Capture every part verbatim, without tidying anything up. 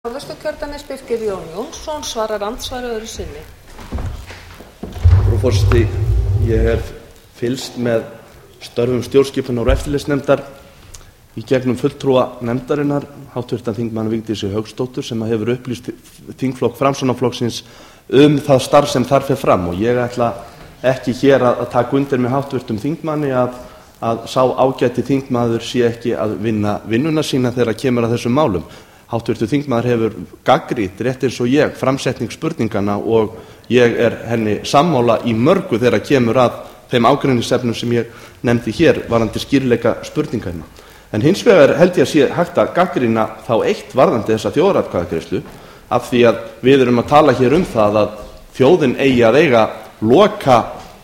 Norðvesturkjördæmis Birkir Jón Jónsson svarar andsvari öðru sinni. Frú forseti, ég hef fylgst með störfum stjórnskipunar- og eftirlitsnefndar í gegnum fulltrúa nefndarinnar, háttvirtan þingmann Vigdísi Hauksdóttur, sem hefur upplýst þingflokk Framsóknarflokksins um það starf sem þar fer fram, og ég ætla ekki hér að taka undir með háttvirtum þingmanni að, að sá ágæti þingmaður sé ekki að vinna vinnuna sína þegar kemur að þessum málum. Háttvirtur þingmaður hefur gagnrýnt, rétt eins og ég, framsetning spurningana, og ég er henni sammála í mörgu þegar kemur að þeim ágreiningsefnum sem ég nefndi hér varðandi skýrleika spurninganna. En hins vegar held ég að sé hægt að gagnrýna þá eitt varðandi þessa þjóðaratkvæðagreiðslu, af því að við erum að tala hér um það að þjóðin eigi að eiga loka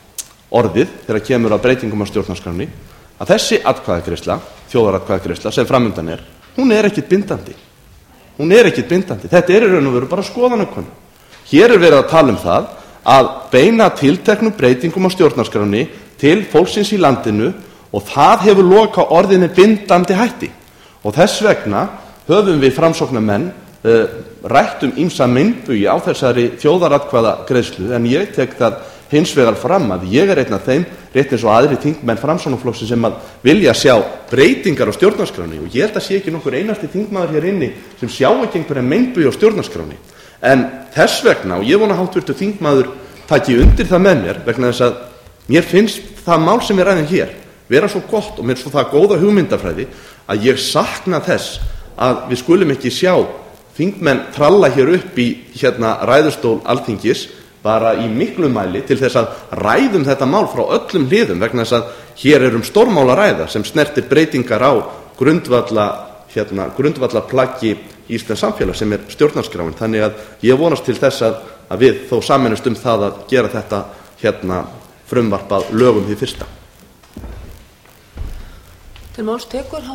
orðið þegar kemur að breytingum á stjórnarskránni, að þessi atkvæðagreiðsla, þjóðaratkvæðagreiðsla sem framundan er, hún er ekkit bindandi. Hún er ekkit bindandi. Þetta er í raun og veru bara skoðanakönnun. Hér er verið að tala um það að beina tilteknum breytingum á stjórnarskránni til fólksins í landinu, og það hefur loka orðið með bindandi hætti. Og þess vegna höfum við Framsóknarmenn uh, rætt um ýmsa meinbugi á þessari þjóðaratkvæðagreiðslu, en ég tek það hins vegar fram að ég er einn af þeim, rétt eins og aðrir þingmenn Framsóknarflokksins, sem að vilja sjá breytingar á stjórnarskránni, og ég held að sé ekki nokkur einasti þingmaður hér inni sem sjá ekki einhverja meinbugi á stjórnarskránni. En þess vegna, og ég vona að háttvirtur þingmaður taki undir það með mér, vegna þess að mér finnst það mál sem við ræðum hér vera svo gott og mér svo það góða hugmyndafræði að ég sakna þess að við skulum ekki sjá þingmenn tralla hér upp í hérna ræðustól Alþingis bara í miklum mæli til þess að ræðum þetta mál frá öllum hliðum, vegna þess að hér er um stórmál að ræða sem snertir breytingar á grundvalla, hérna, grundvallaplaggi íslensks samfélags sem er stjórnarskráin. Þannig að ég vonast til þess að, að við þó sameinumst um það að gera þetta hérna frumvarp að lögum hið fyrsta. Til máls tekur